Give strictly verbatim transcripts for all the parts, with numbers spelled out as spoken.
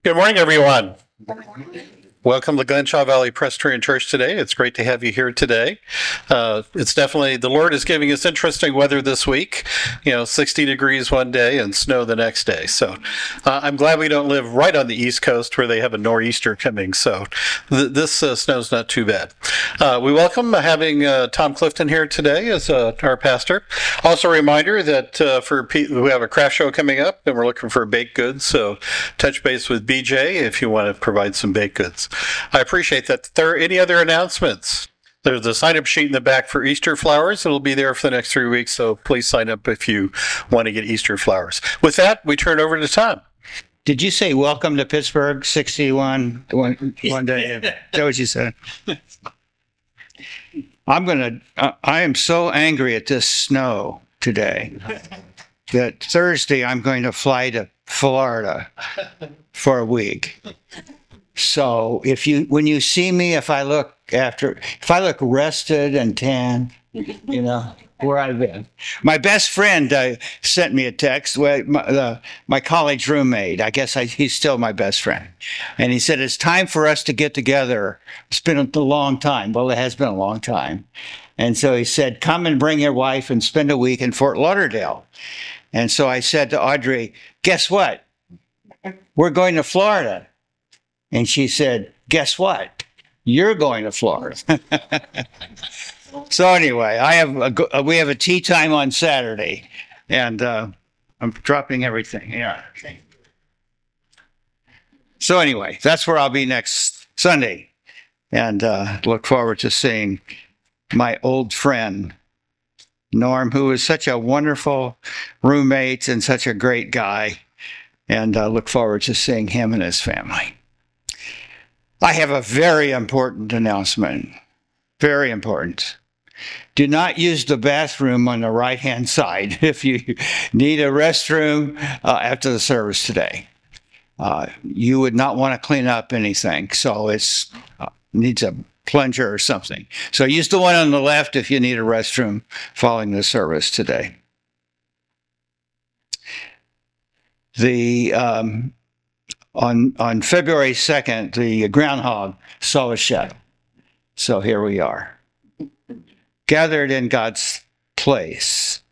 Good morning, everyone. Welcome to Glenshaw Valley Presbyterian Church today. It's great to have you here today. Uh, it's definitely, the Lord is giving us interesting weather this week. You know, sixty degrees one day and snow the next day. So uh, I'm glad we don't live right on the East Coast where they have a nor'easter coming. So th- this uh, snow's not too bad. Uh, we welcome having uh, Tom Clifton here today as uh, our pastor. Also a reminder that uh, for people who have a craft show coming up and we're looking for baked goods, so touch base with B J if you want to provide some baked goods. I appreciate that. Are there any other announcements? There's a sign-up sheet in the back for Easter flowers. It'll be there for the next three weeks, so please sign up if you want to get Easter flowers. With that, we turn over to Tom. Did you say welcome to Pittsburgh sixty-one one, one day? Is that what you said? I'm going to, uh, I am so angry at this snow today that Thursday I'm going to fly to Florida for a week. So if you, when you see me, if I look after, if I look rested and tan, you know, where I've been. My best friend uh, sent me a text. Well, my, uh, my college roommate, I guess I, he's still my best friend. And he said, it's time for us to get together. It's been a long time. Well, it has been a long time. And so he said, come and bring your wife and spend a week in Fort Lauderdale. And so I said to Audrey, guess what? We're going to Florida. And she said, guess what? You're going to Florida. So anyway, I have a, we have a tea time on Saturday, and uh, I'm dropping everything. Yeah. So anyway, that's where I'll be next Sunday, and uh, look forward to seeing my old friend, Norm, who is such a wonderful roommate and such a great guy, and uh, look forward to seeing him and his family. I have a very important announcement. Very important. Do not use the bathroom on the right-hand side if you need a restroom uh, after the service today. Uh, you would not want to clean up anything, so it's uh, needs a plunger or something. So use the one on the left if you need a restroom following the service today. The um, on on February second, the groundhog saw a shadow. So here we are, gathered in God's place.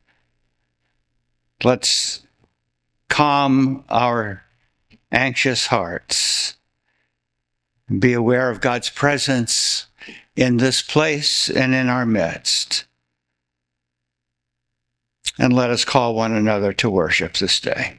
Let's calm our anxious hearts and be aware of God's presence in this place and in our midst. And let us call one another to worship this day.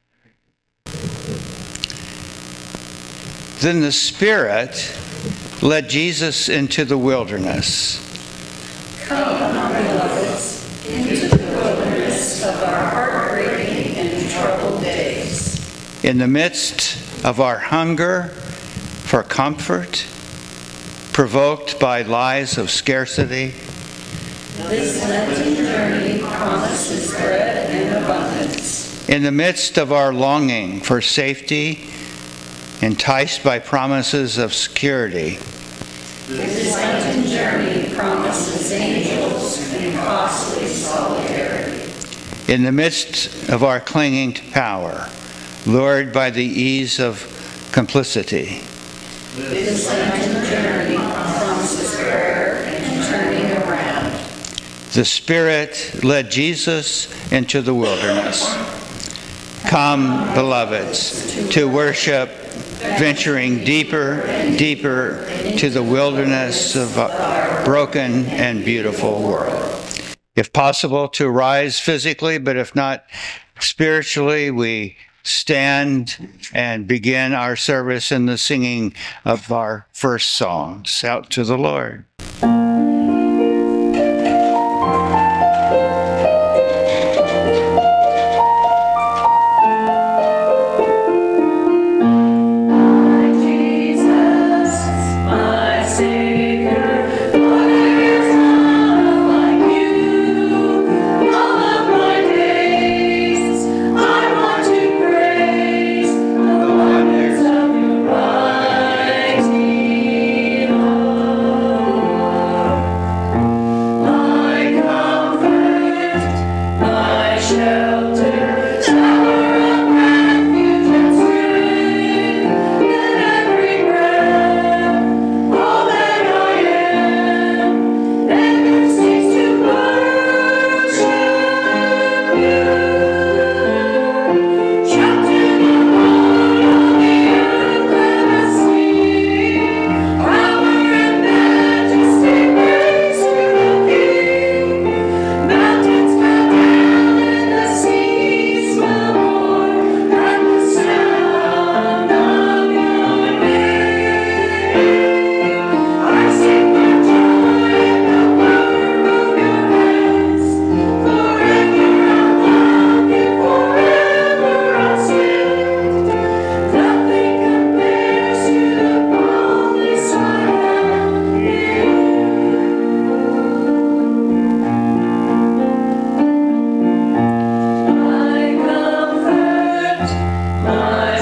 Then the Spirit led Jesus into the wilderness. Come, my beloveds, into the wilderness of our heartbreaking and troubled days. In the midst of our hunger for comfort, provoked by lies of scarcity, this Lenten journey promises bread and abundance. in the midst of our longing for safety, enticed by promises of security, This Lenten journey promises angels and costly solidarity. in the midst of our clinging to power, lured by the ease of complicity, This Lenten journey promises prayer and turning around. the Spirit led Jesus into the wilderness. Come, beloveds, to worship, venturing deeper, deeper to the wilderness of a broken and beautiful world. If possible, to rise physically, but if not spiritually, we stand and begin our service in the singing of our first song, Shout to the Lord. Of your mighty love.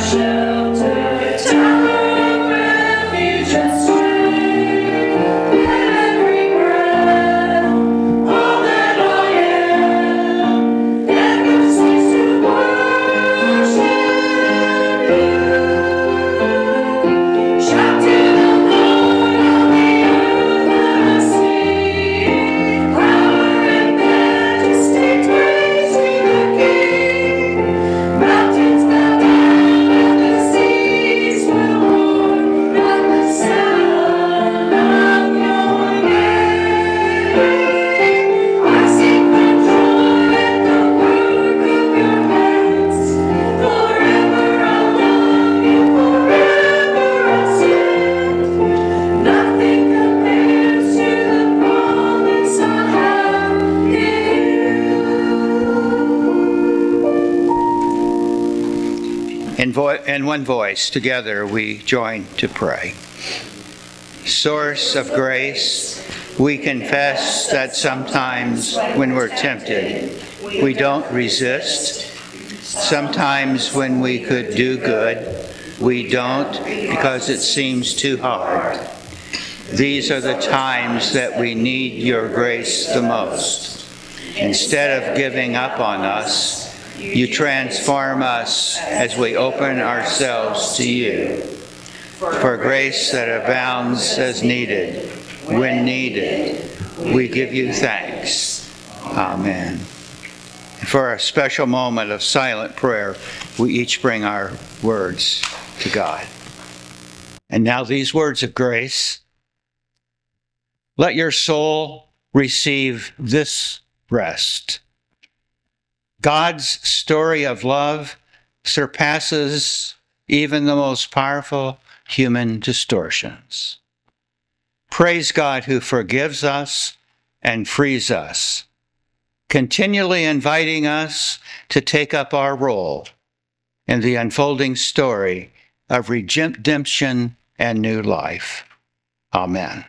In, vo- in one voice, together we join to pray. Source of grace, we confess that sometimes when we're tempted, we don't resist. Sometimes when we could do good, we don't because it seems too hard. These are the times that we need your grace the most. Instead of giving up on us, you transform us as we open ourselves to you. For grace that abounds as needed, when needed, we give you thanks. Amen. For a special moment of silent prayer, we each bring our words to God. And now these words of grace. Let your soul receive this rest. God's story of love surpasses even the most powerful human distortions. Praise God who forgives us and frees us, continually inviting us to take up our role in the unfolding story of redemption and new life. Amen.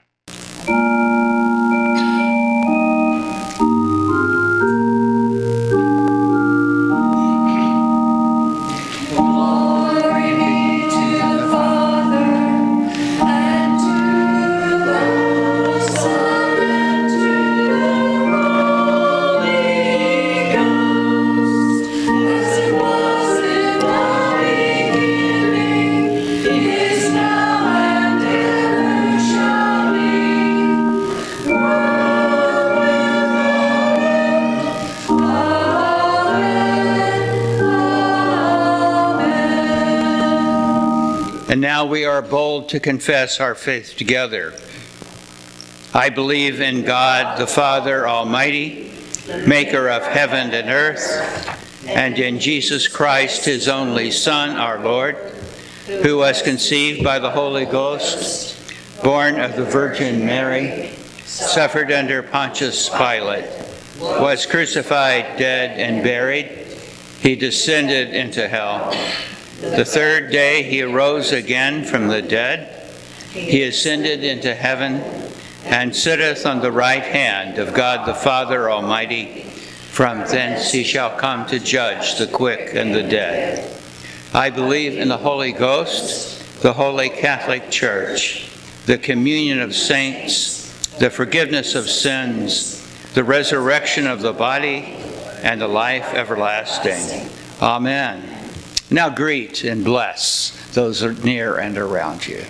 And now we are bold to confess our faith together. I believe in God, the Father Almighty, maker of heaven and earth, and in Jesus Christ, his only Son, our Lord, who was conceived by the Holy Ghost, born of the Virgin Mary, suffered under Pontius Pilate, was crucified, dead, and buried. He descended into hell. The third day he arose again from the dead. He ascended into heaven and sitteth on the right hand of God the Father Almighty. From thence he shall come to judge the quick and the dead. I believe in the Holy Ghost, the Holy Catholic Church, the communion of saints, the forgiveness of sins, the resurrection of the body, and the life everlasting. Amen. Now greet and bless those who are near and around you.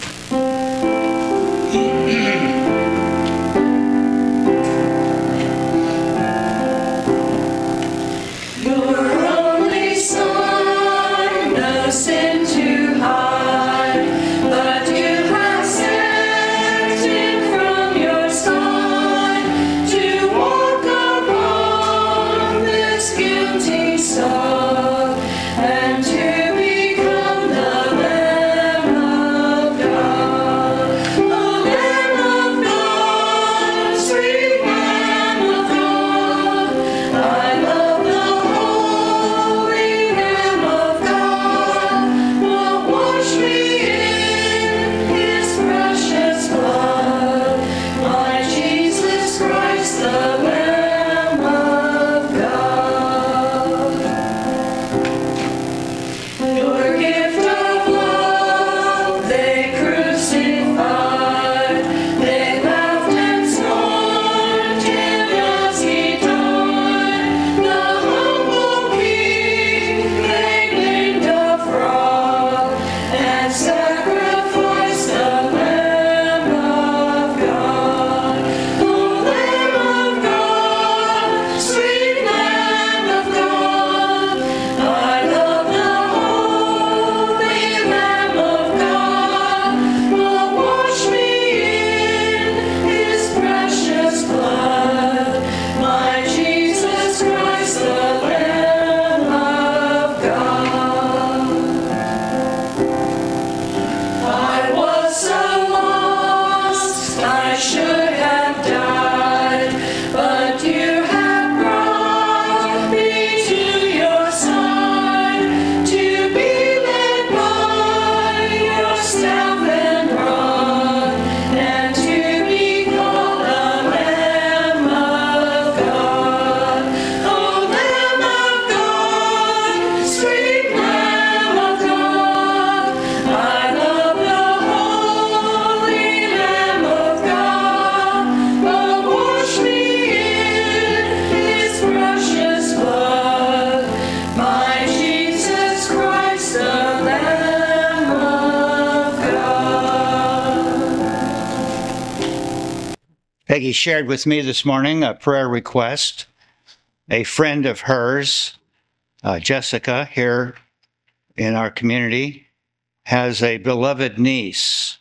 Your only Son, no sin to hide, but you have sent him from your side to walk upon this guilty soul. And to become the Lamb of God, the Lamb of God, sweet Lamb of God. I love the Holy Lamb of God, Peggy shared with me this morning a prayer request. A friend of hers, uh, Jessica, here in our community, has a beloved niece.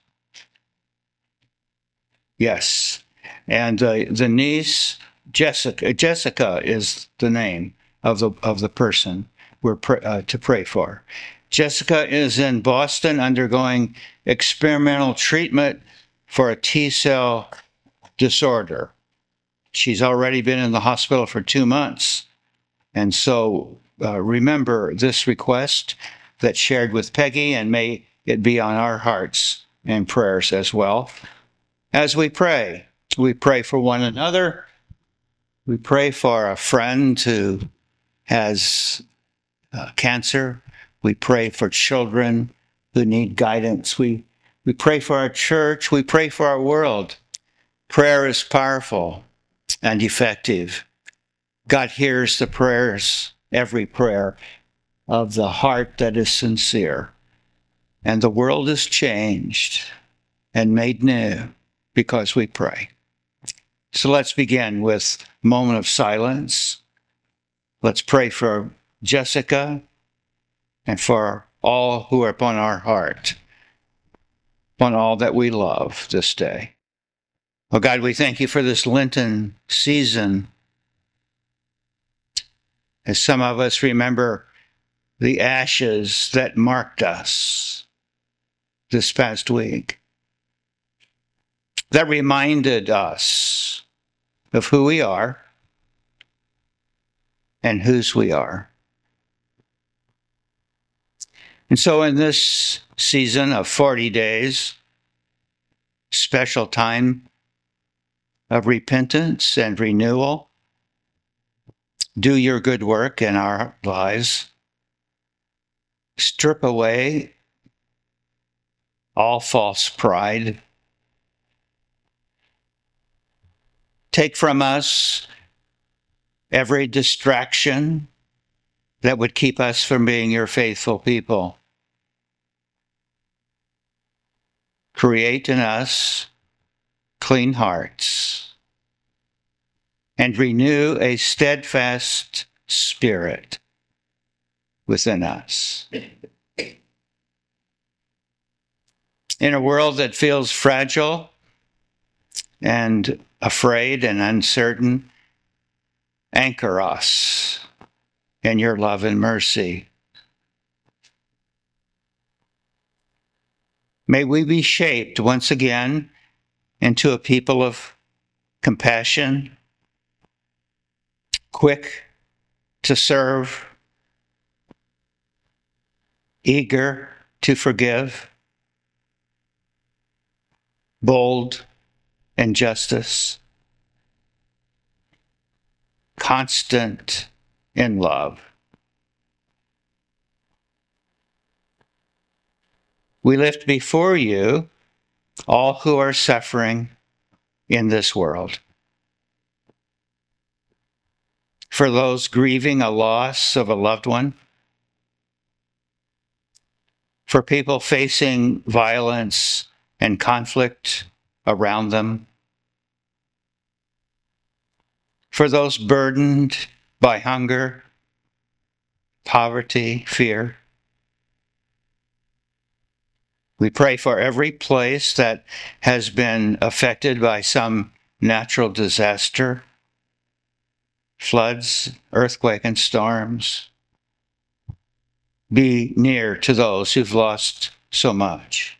Yes. And uh, the niece, Jessica, Jessica is the name of the, of the person we're pr- uh, to pray for. Jessica is in Boston undergoing experimental treatment for a T-cell disorder. She's already been in the hospital for two months. And so uh, remember this request that's shared with Peggy, and may it be on our hearts and prayers as well. As we pray, we pray for one another. We pray for a friend who has uh, cancer. We pray for children who need guidance. We, we pray for our church. We pray for our world. Prayer is powerful and effective. God hears the prayers, every prayer of the heart that is sincere. And the world is changed and made new because we pray. So let's begin with a moment of silence. Let's pray for Jessica and for all who are upon our heart, upon all that we love this day. Oh God, we thank you for this Lenten season. As some of us remember the ashes that marked us this past week, that reminded us of who we are and whose we are. And so in this season of forty days, special time of repentance and renewal, do your good work in our lives. Strip away all false pride. Take from us every distraction that would keep us from being your faithful people. Create in us clean hearts and renew a steadfast spirit within us. In a world that feels fragile and afraid and uncertain, anchor us in your love and mercy. May we be shaped once again into a people of compassion, quick to serve, eager to forgive, bold in justice, constant in love. We lift before you all who are suffering in this world. For those grieving a loss of a loved one, for people facing violence and conflict around them, for those burdened by hunger, poverty, fear. We pray for every place that has been affected by some natural disaster, floods, earthquake, and storms. Be near to those who've lost so much.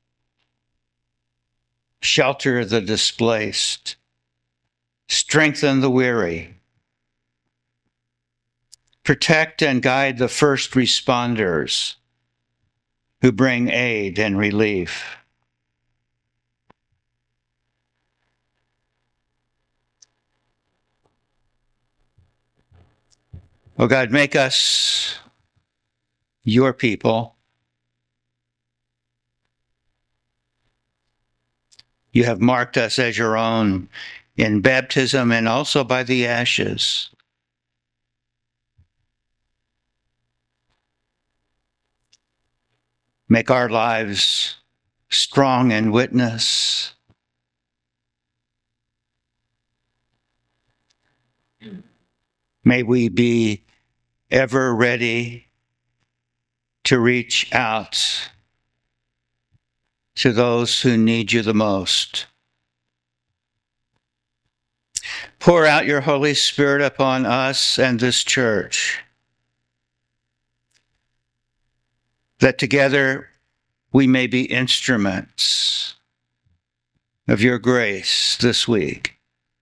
Shelter the displaced. Strengthen the weary. Protect and guide the first responders who bring aid and relief. Oh God, make us your people. You have marked us as your own in baptism and also by the ashes. Make our lives strong in witness, May we be ever ready to reach out to those who need you the most. Pour out your Holy Spirit upon us and this church, that together we may be instruments of your grace this week.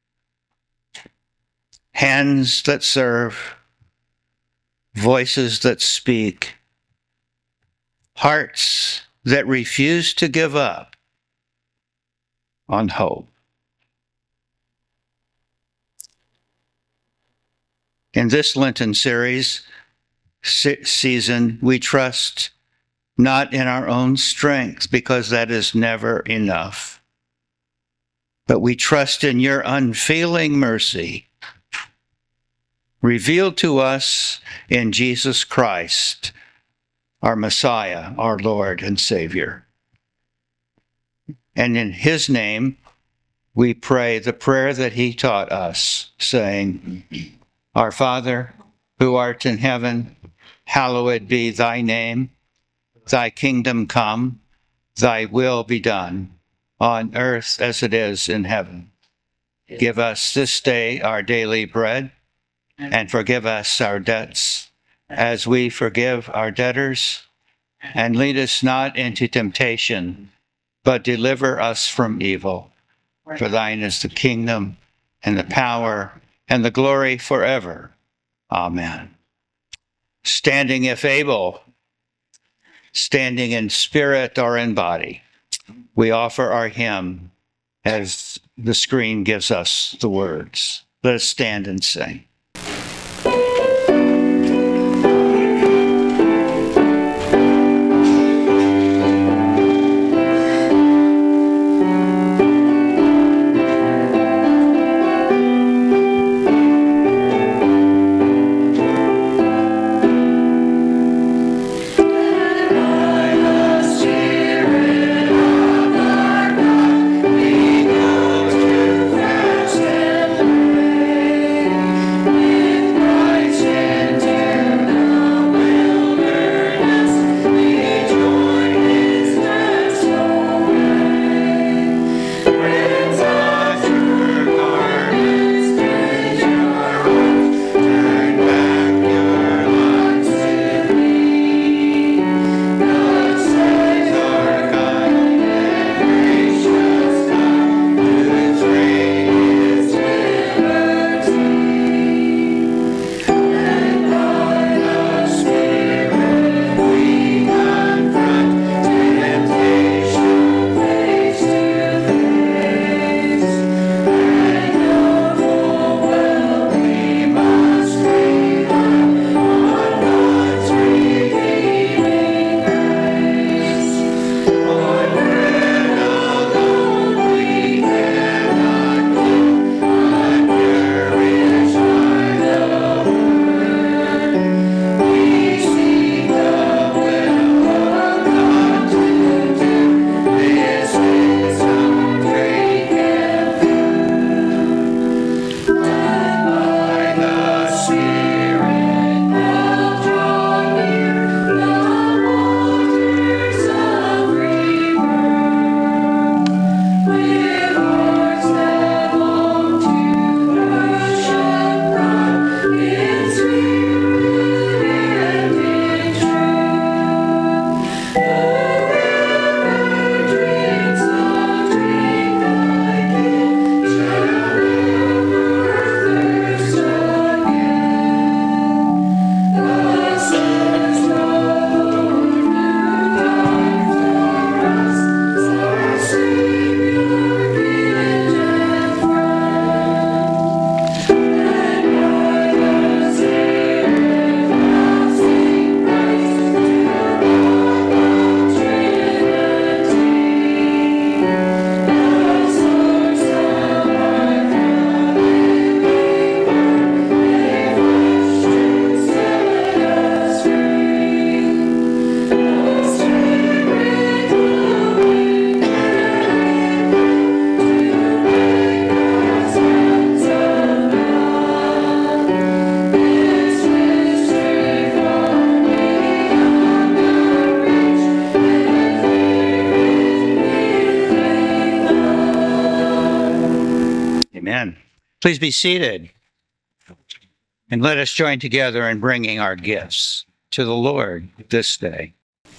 Hands that serve, voices that speak, hearts that refuse to give up on hope. In this Lenten series se- season, we trust not in our own strength, because that is never enough, but we trust in your unfailing mercy, revealed to us in Jesus Christ, our Messiah, our Lord and Savior. And in his name, we pray the prayer that he taught us, saying, Our Father, who art in heaven, hallowed be thy name. Thy kingdom come, thy will be done, on earth as it is in heaven. Give us this day our daily bread, and forgive us our debts, as we forgive our debtors. And lead us not into temptation, but deliver us from evil. For thine is the kingdom, and the power, and the glory forever. Amen. Standing if able, standing in spirit or in body, we offer our hymn as the screen gives us the words. Let us stand and sing. First and pray. Please be seated. And let us join together in bringing our gifts to the Lord this day.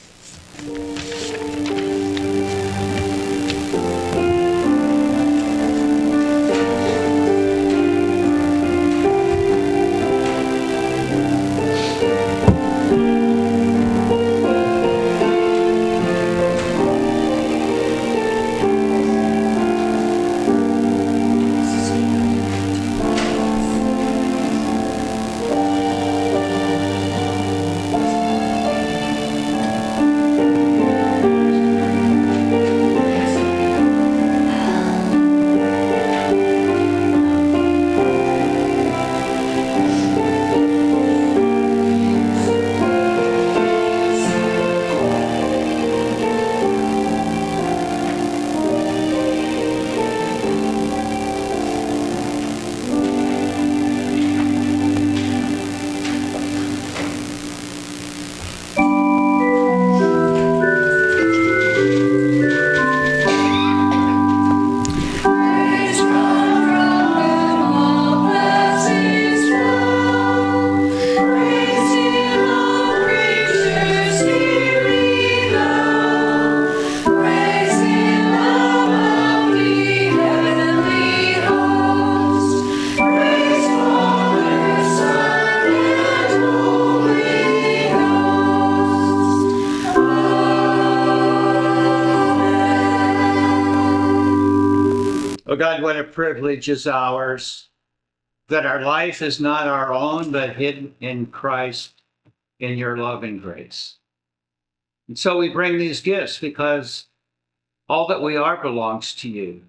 Oh God, what a privilege is ours, that our life is not our own, but hidden in Christ in your love and grace. And so we bring these gifts because all that we are belongs to you.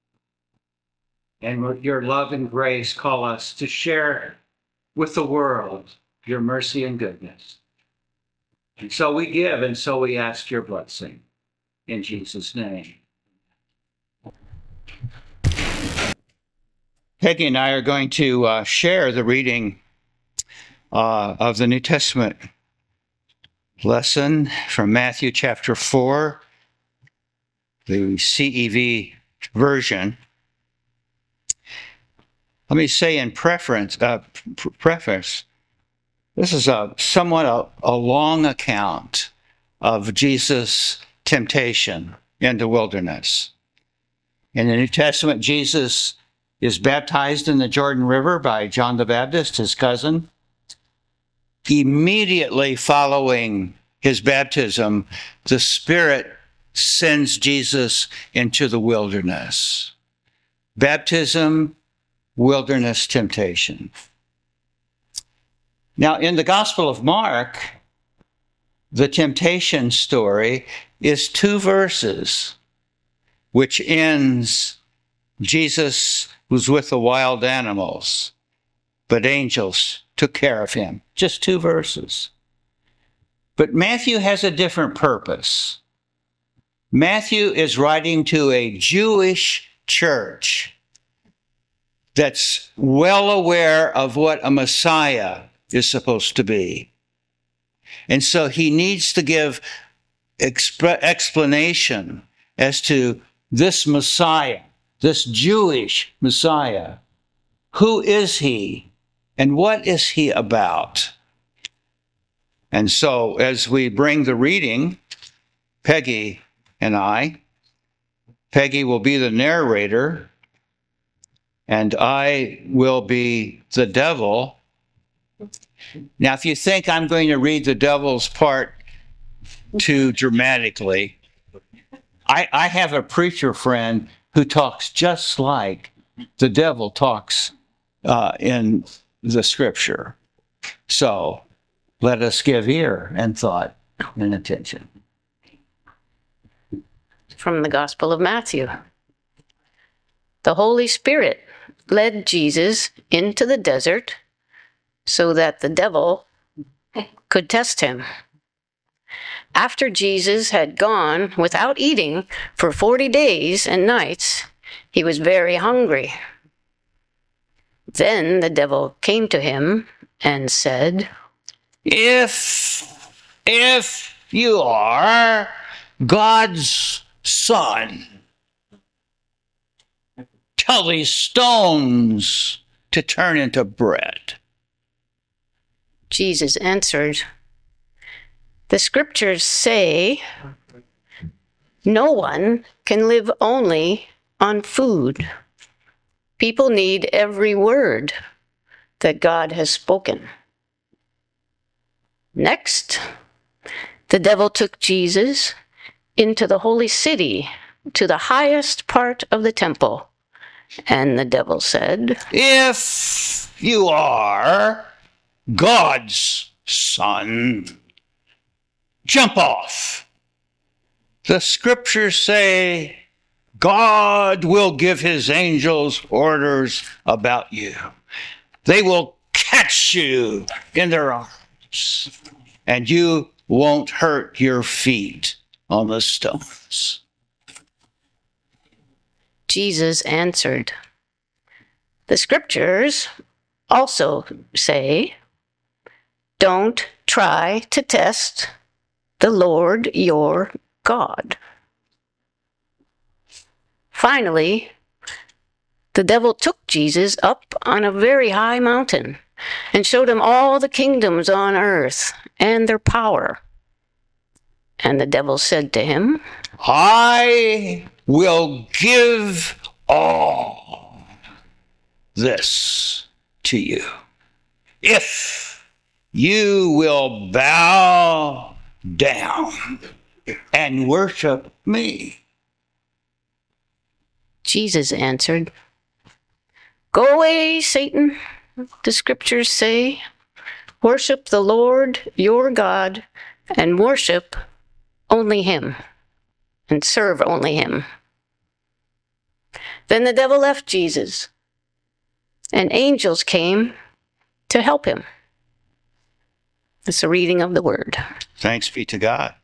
And your love and grace call us to share with the world your mercy and goodness. And so we give, and so we ask your blessing. In Jesus' name. Peggy and I are going to uh, share the reading uh, of the New Testament lesson from Matthew chapter four, the C E V version. Let me say in preference, uh, pr- preface, this is a somewhat a, a long account of Jesus' temptation in the wilderness. In the New Testament, Jesus is baptized in the Jordan River by John the Baptist, his cousin. Immediately following his baptism, the Spirit sends Jesus into the wilderness. Baptism, wilderness temptation. Now, in the Gospel of Mark, the temptation story is two verses, which ends, Jesus was with the wild animals, but angels took care of him. Just two verses. But Matthew has a different purpose. Matthew is writing to a Jewish church that's well aware of what a Messiah is supposed to be. And so he needs to give exp- explanation as to this Messiah, this Jewish Messiah. Who is he and what is he about? And so as we bring the reading, Peggy and I, Peggy will be the narrator, and I will be the devil. Now, if you think I'm going to read the devil's part too dramatically, I, I have a preacher friend who talks just like the devil talks uh, in the scripture. So let us give ear and thought and attention. From the Gospel of Matthew. The Holy Spirit led Jesus into the desert so that the devil could test him. After Jesus had gone without eating for forty days and nights, he was very hungry. Then the devil came to him and said, If, if you are God's son, tell these stones to turn into bread. Jesus answered, the scriptures say, no one can live only on food. People need every word that God has spoken. Next, the devil took Jesus into the holy city, to the highest part of the temple. And the devil said, if you are God's son, jump off. The scriptures say God will give his angels orders about you. They will catch you in their arms, and you won't hurt your feet on the stones. Jesus answered, the scriptures also say, don't try to test the Lord your God. Finally, the devil took Jesus up on a very high mountain and showed him all the kingdoms on earth and their power. And the devil said to him, I will give all this to you if you will bow down and worship me. Jesus answered, go away, Satan. The scriptures say, worship the Lord your God and worship only him and serve only him. Then the devil left Jesus, and angels came to help him. It's a reading of the word. Thanks be to God.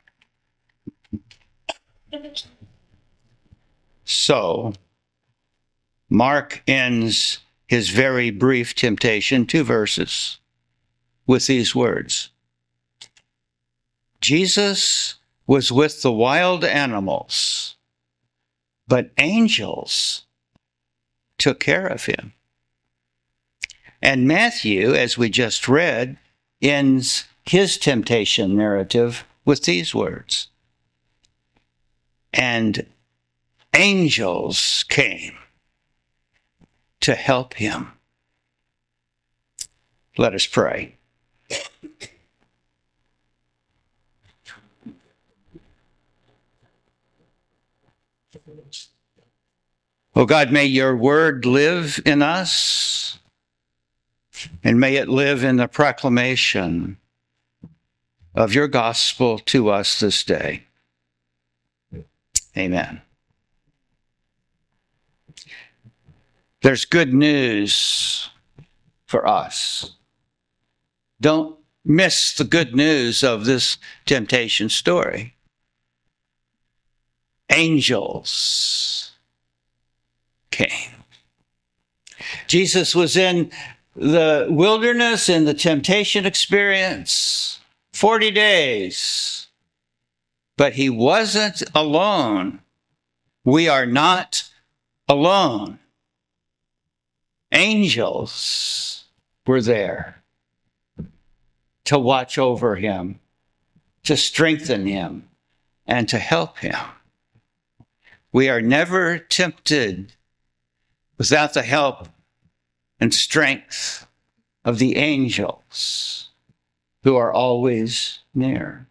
So, Mark ends his very brief temptation, two verses, with these words. Jesus was with the wild animals, but angels took care of him. And Matthew, as we just read, ends his temptation narrative with these words. And angels came to help him. Let us pray. Oh God, may your word live in us, and may it live in the proclamation of your gospel to us this day. Amen. There's good news for us. Don't miss the good news of this temptation story. Angels came. Jesus was in the wilderness in the temptation experience forty days, but he wasn't alone. We are not alone. Angels were there to watch over him, to strengthen him, and to help him. We are never tempted without the help and strength of the angels who are always near.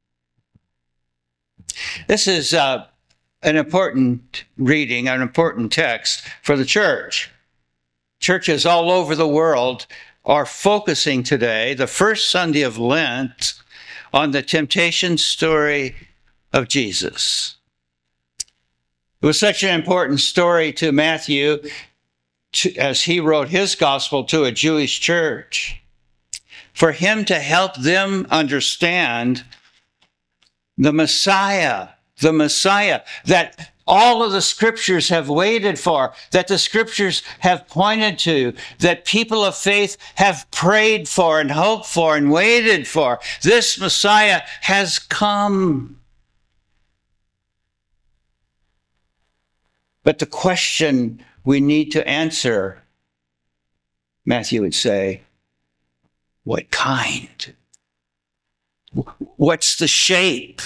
This is uh, an important reading, an important text for the church. Churches all over the world are focusing today, the first Sunday of Lent, on the temptation story of Jesus. It was such an important story to Matthew to, as he wrote his gospel to a Jewish church, for him to help them understand the Messiah, the Messiah that all of the scriptures have waited for, that the scriptures have pointed to, that people of faith have prayed for and hoped for and waited for. This Messiah has come. But the question we need to answer, Matthew would say, what kind? What's the shape?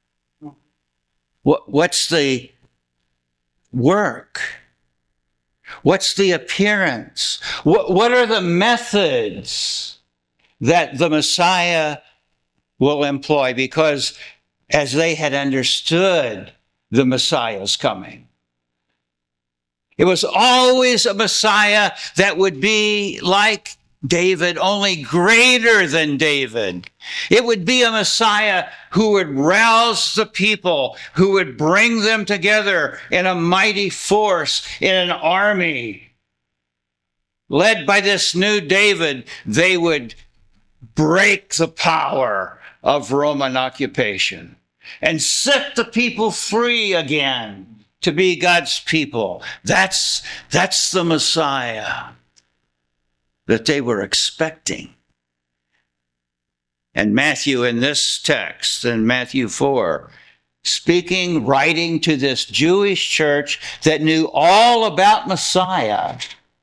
What, what's the work? What's the appearance? What, what are the methods that the Messiah will employ? Because as they had understood the Messiah's coming, it was always a Messiah that would be like David, only greater than David. It would be a Messiah who would rouse the people, who would bring them together in a mighty force, in an army. Led by this new David, they would break the power of Roman occupation and set the people free again to be God's people. That's, that's the Messiah that they were expecting. And Matthew, in this text, in Matthew four, speaking, writing to this Jewish church that knew all about Messiah,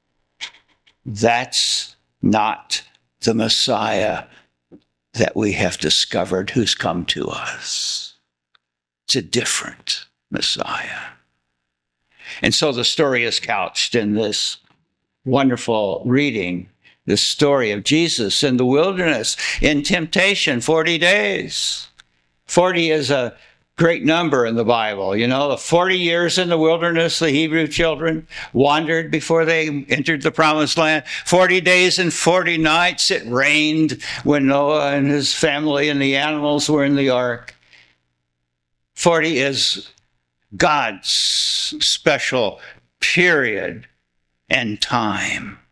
that's not the Messiah that we have discovered who's come to us. It's a different Messiah. And so the story is couched in this wonderful reading, the story of Jesus in the wilderness, in temptation, forty days. forty is a great number in the Bible. You know, the forty years in the wilderness, the Hebrew children wandered before they entered the promised land. forty days and forty nights it rained when Noah and his family and the animals were in the ark. forty is God's special period and time.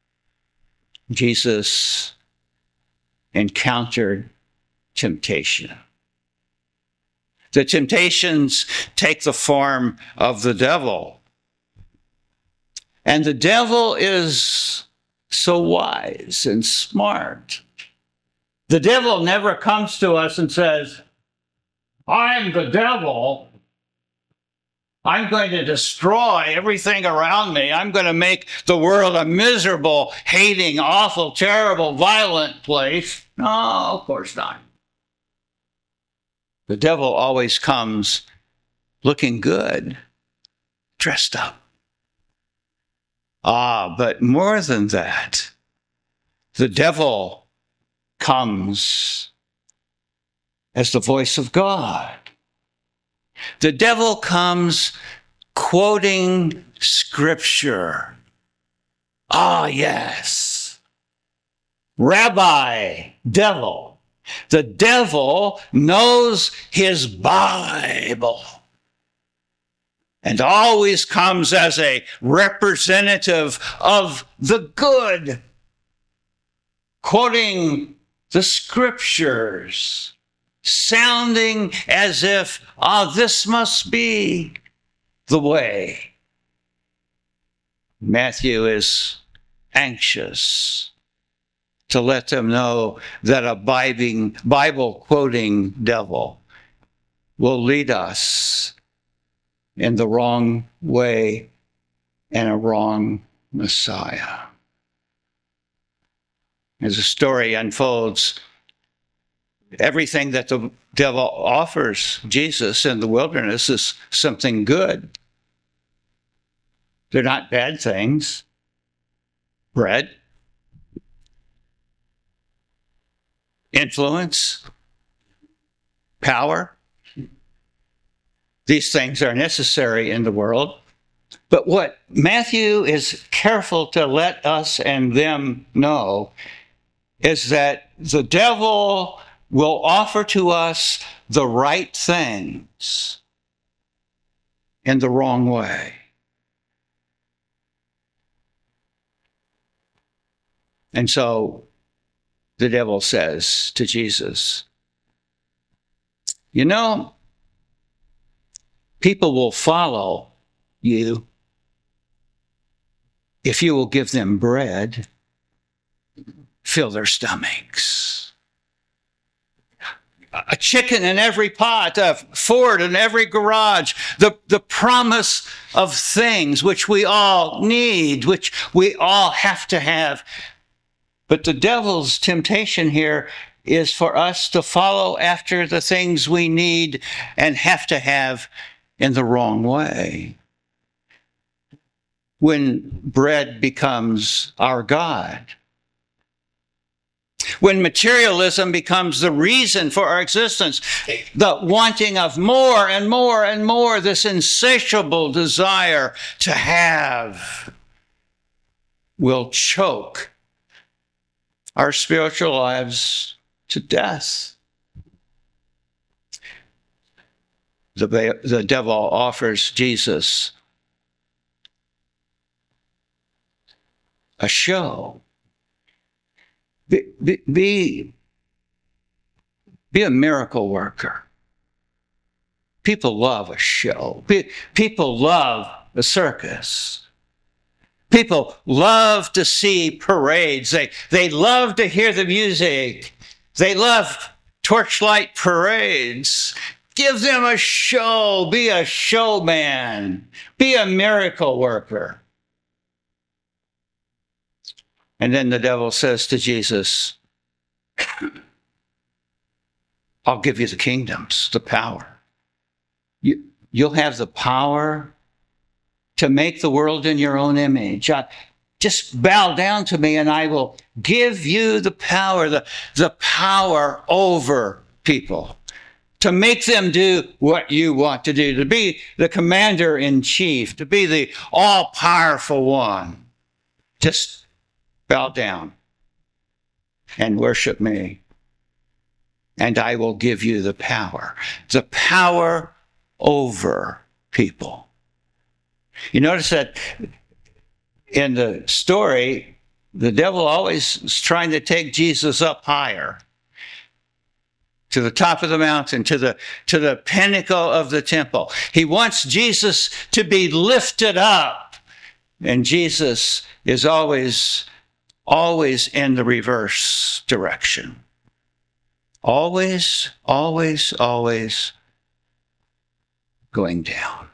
Jesus encountered temptation. The temptations take the form of the devil. And the devil is so wise and smart. The devil never comes to us and says, I'm the devil. I'm going to destroy everything around me. I'm going to make the world a miserable, hating, awful, terrible, violent place. No, of course not. The devil always comes looking good, dressed up. Ah, but more than that, the devil comes as the voice of God. The devil comes quoting Scripture. Ah, yes. Rabbi, devil. The devil knows his Bible and always comes as a representative of the good, quoting the Scriptures, sounding as if, ah, this must be the way. Matthew is anxious to let them know that a Bible-quoting devil will lead us in the wrong way and a wrong Messiah. As the story unfolds, everything that the devil offers Jesus in the wilderness is something good. They're not bad things. Bread, influence, power. These things are necessary in the world. But what Matthew is careful to let us and them know is that the devil will offer to us the right things in the wrong way. And so the devil says to Jesus, you know, people will follow you if you will give them bread, fill their stomachs. a chicken in every pot, a Ford in every garage, the, the promise of things which we all need, which we all have to have. But the devil's temptation here is for us to follow after the things we need and have to have in the wrong way. When bread becomes our God, when materialism becomes the reason for our existence, the wanting of more and more and more, this insatiable desire to have will choke our spiritual lives to death. The, the devil offers Jesus a show. Be, be, be, be a miracle worker. People love a show. Be, people love a circus. People love to see parades. They, they love to hear the music. They love torchlight parades. Give them a show. Be a showman. Be a miracle worker. And then the devil says to Jesus, I'll give you the kingdoms, the power. You, you'll have the power to make the world in your own image. I, just bow down to me and I will give you the power, the, the power over people, to make them do what you want to do, to be the commander in chief, to be the all-powerful one. Just bow down and worship me, and I will give you the power, the power over people. You notice that in the story, the devil always is trying to take Jesus up higher, to the top of the mountain, to the, to the pinnacle of the temple. He wants Jesus to be lifted up, and Jesus is always Always in the reverse direction. Always, always, always going down.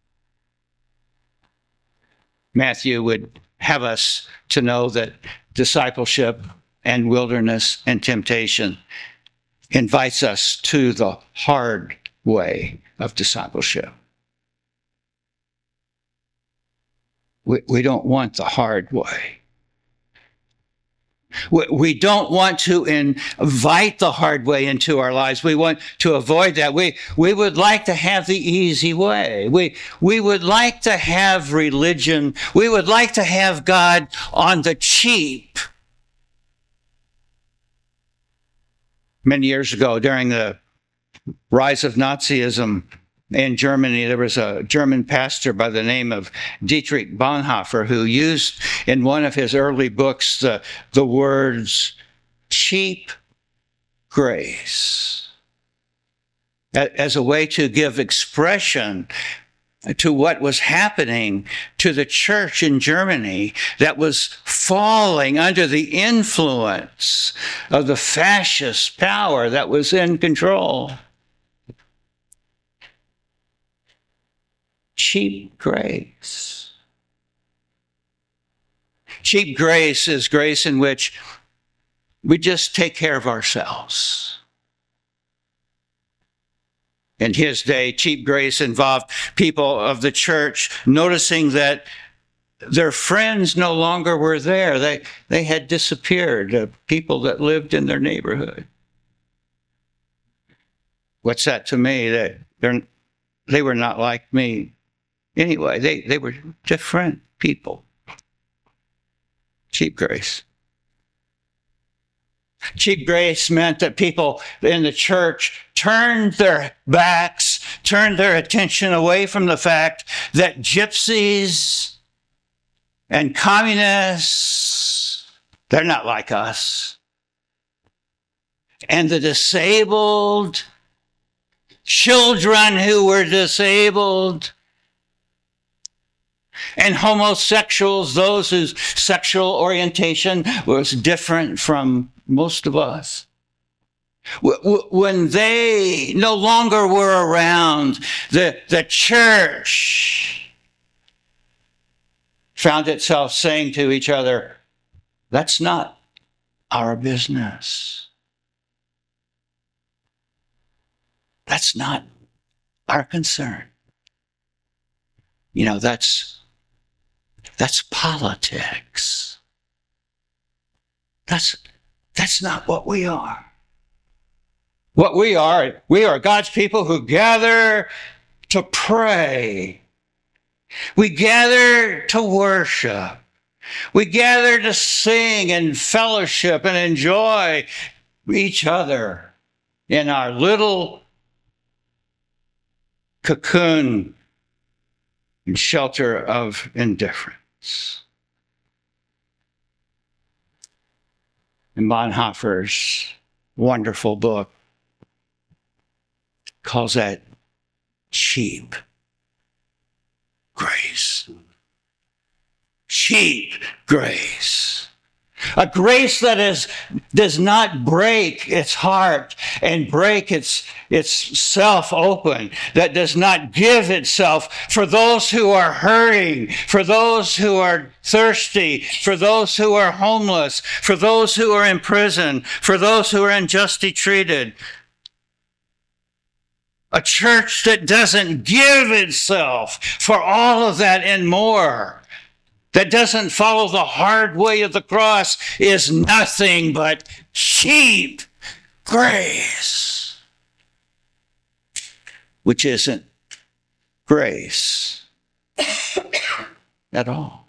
Matthew would have us to know that discipleship and wilderness and temptation invites us to the hard way of discipleship. We, we don't want the hard way. We don't want to invite the hard way into our lives. We want to avoid that. We, we would like to have the easy way. We, we would like to have religion. We would like to have God on the cheap. Many years ago, during the rise of Nazism in Germany, there was a German pastor by the name of Dietrich Bonhoeffer who used in one of his early books the, the words cheap grace as a way to give expression to what was happening to the church in Germany that was falling under the influence of the fascist power that was in control. Cheap grace. Cheap grace is grace in which we just take care of ourselves. In his day, cheap grace involved people of the church noticing that their friends no longer were there. They, they had disappeared, the people that lived in their neighborhood. What's that to me? They, they're, they were not like me. Anyway, they, they were different people. Cheap grace. Cheap grace meant that people in the church turned their backs, turned their attention away from the fact that gypsies and communists, they're not like us. And the disabled, children who were disabled, and homosexuals, those whose sexual orientation was different from most of us. When they no longer were around, the, the church found itself saying to each other, that's not our business. That's not our concern. You know, that's, that's politics. That's, that's not what we are. What we are, we are God's people who gather to pray. We gather to worship. We gather to sing and fellowship and enjoy each other in our little cocoon and shelter of indifference. In Bonhoeffer's wonderful book, calls that cheap grace. Cheap grace. A grace that is, does not break its heart and break its, its self open, that does not give itself for those who are hurting, for those who are thirsty, for those who are homeless, for those who are in prison, for those who are unjustly treated. A church that doesn't give itself for all of that and more, that doesn't follow the hard way of the cross, is nothing but cheap grace, which isn't grace at all.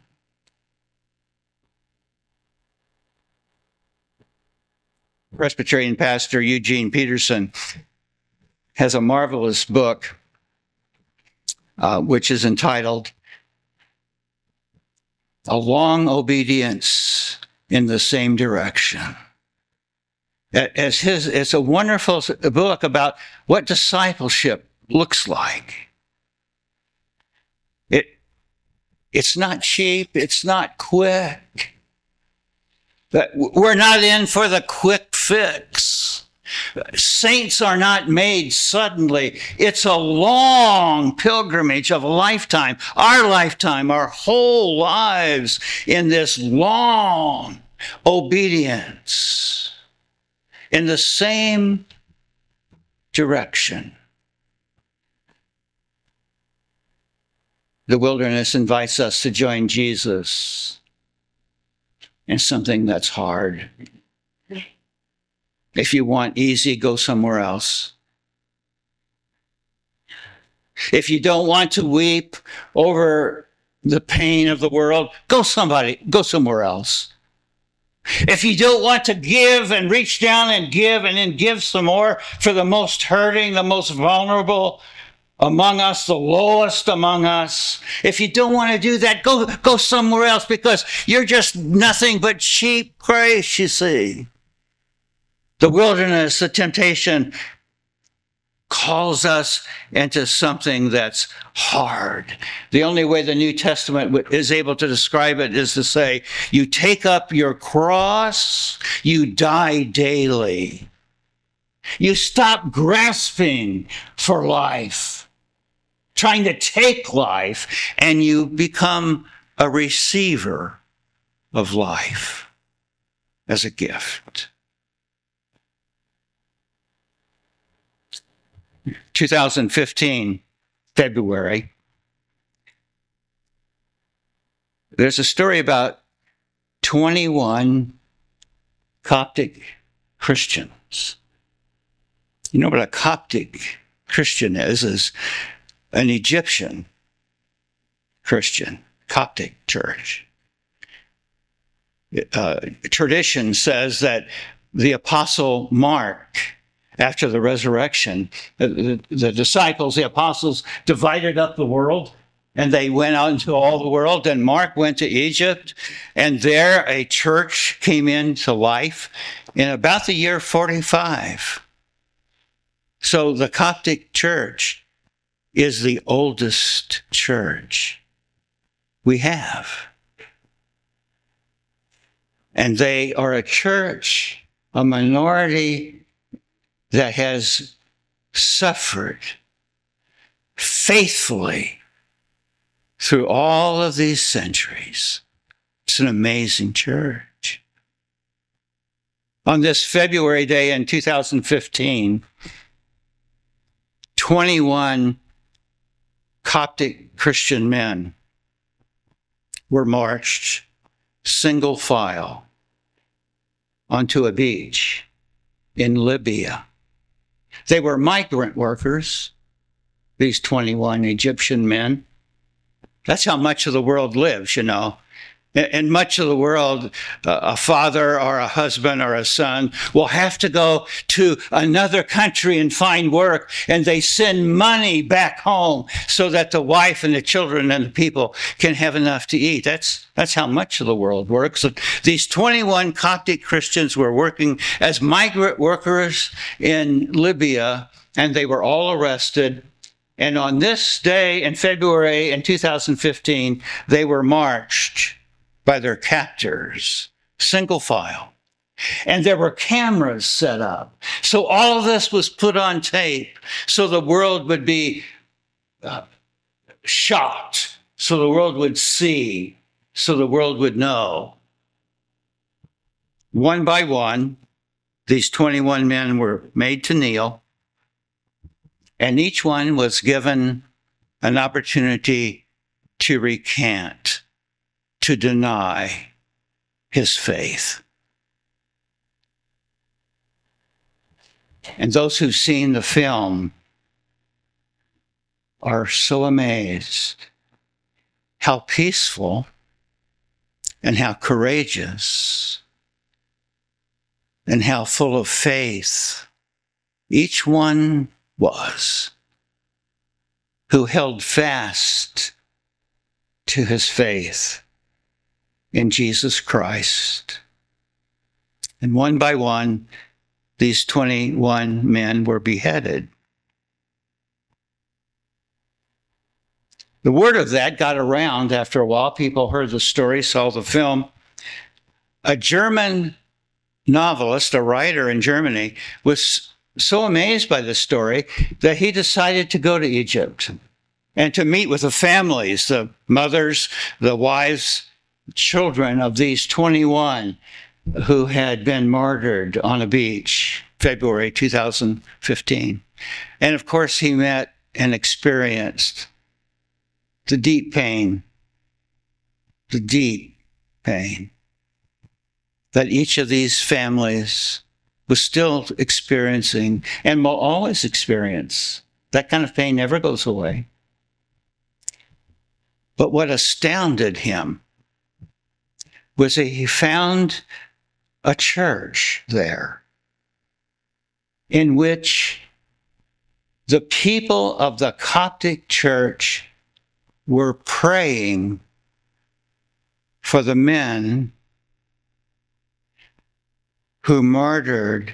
Presbyterian pastor Eugene Peterson has a marvelous book, uh, which is entitled A Long Obedience in the Same Direction. As his, it's a wonderful book about what discipleship looks like. It, it's not cheap, it's not quick. But we're not in for the quick fix. Saints are not made suddenly. It's a long pilgrimage of a lifetime, our lifetime, our whole lives in this long obedience in the same direction. The wilderness invites us to join Jesus in something that's hard. If you want easy, go somewhere else. If you don't want to weep over the pain of the world, go somebody, go somewhere else. If you don't want to give and reach down and give and then give some more for the most hurting, the most vulnerable among us, the lowest among us, if you don't want to do that, go, go somewhere else, because you're just nothing but cheap grace, you see. The wilderness, the temptation, calls us into something that's hard. The only way the New Testament is able to describe it is to say, you take up your cross, you die daily. You stop grasping for life, trying to take life, and you become a receiver of life as a gift. two thousand fifteen, February, there's a story about twenty-one Coptic Christians. You know what a Coptic Christian is? Is an Egyptian Christian, Coptic church. Uh, tradition says that the Apostle Mark, after the resurrection, the, the, the disciples, the apostles, divided up the world, and they went out into all the world. And Mark went to Egypt, and there a church came into life in about the year forty-five. So the Coptic church is the oldest church we have. And they are a church, a minority that has suffered faithfully through all of these centuries. It's an amazing church. On this February day in two thousand fifteen, twenty-one Coptic Christian men were marched single file onto a beach in Libya. They were migrant workers, these twenty-one Egyptian men. That's how much of the world lives, you know. In much of the world, a father or a husband or a son will have to go to another country and find work, and they send money back home so that the wife and the children and the people can have enough to eat. That's, that's how much of the world works. These twenty-one Coptic Christians were working as migrant workers in Libya, and they were all arrested. And on this day in February in two thousand fifteen, they were marched by their captors, single file. And there were cameras set up. So all of this was put on tape so the world would be uh, shocked, so the world would see, so the world would know. One by one, these twenty-one men were made to kneel, and each one was given an opportunity to recant, to deny his faith. And those who've seen the film are so amazed how peaceful and how courageous and how full of faith each one was who held fast to his faith in Jesus Christ. And one by one, these twenty-one men were beheaded. The word of that got around after a while. People heard the story, saw the film. A German novelist, a writer in Germany, was so amazed by the story that he decided to go to Egypt and to meet with the families, the mothers, the wives, children of these twenty-one who had been martyred on a beach, February two thousand fifteen. And of course, he met and experienced the deep pain, the deep pain that each of these families was still experiencing and will always experience. That kind of pain never goes away. But what astounded him was that he found a church there in which the people of the Coptic church were praying for the men who murdered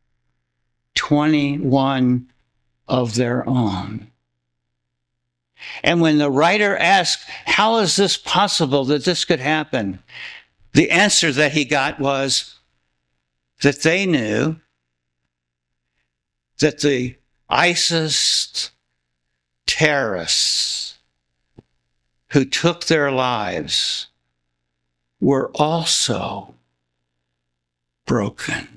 twenty-one of their own. And when the writer asked, how is this possible that this could happen? The answer that he got was that they knew that the ISIS terrorists who took their lives were also broken.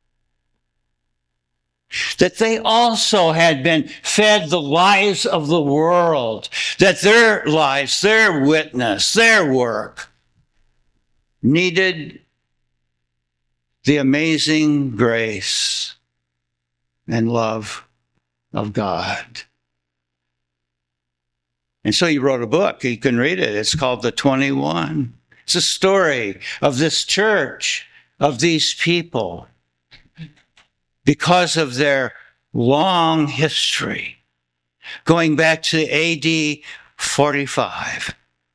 That they also had been fed the lies of the world, that their lives, their witness, their work needed the amazing grace and love of God. And so he wrote a book. You can read it. It's called The twenty-one. It's a story of this church, of these people, because of their long history, going back to A D forty-five.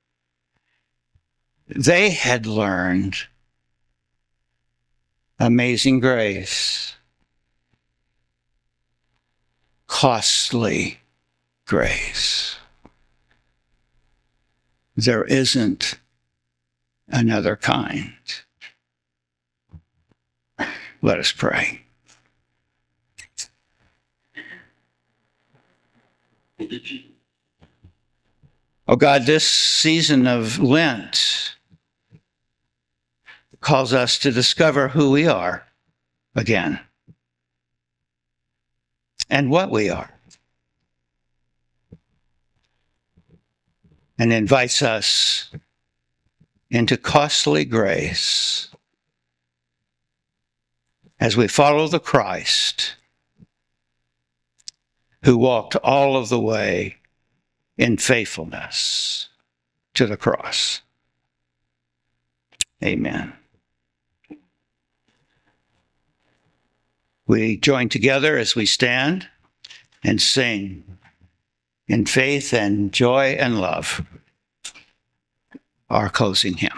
They had learned amazing grace, costly grace. There isn't another kind. Let us pray. Oh God, this season of Lent calls us to discover who we are again and what we are, and invites us into costly grace as we follow the Christ who walked all of the way in faithfulness to the cross. Amen. We join together as we stand and sing in faith and joy and love our closing hymn.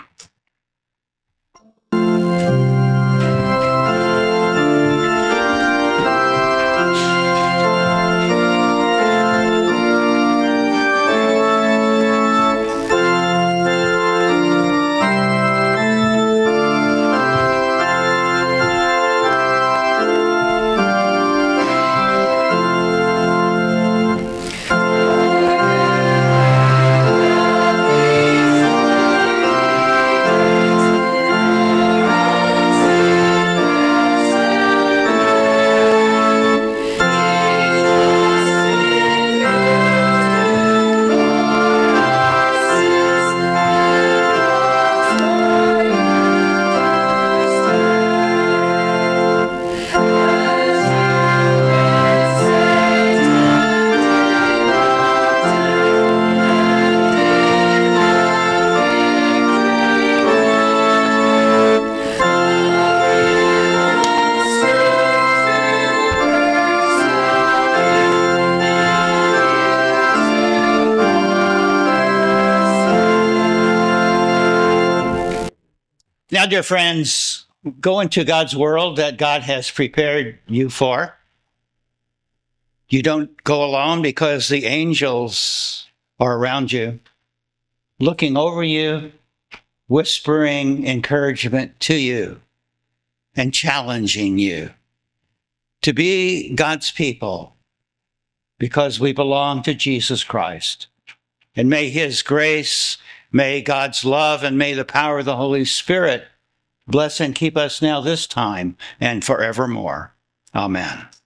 Now, dear friends, go into God's world that God has prepared you for. You don't go alone because the angels are around you, looking over you, whispering encouragement to you, and challenging you to be God's people because we belong to Jesus Christ. And may his grace, may God's love, and may the power of the Holy Spirit bless and keep us now this time and forevermore. Amen.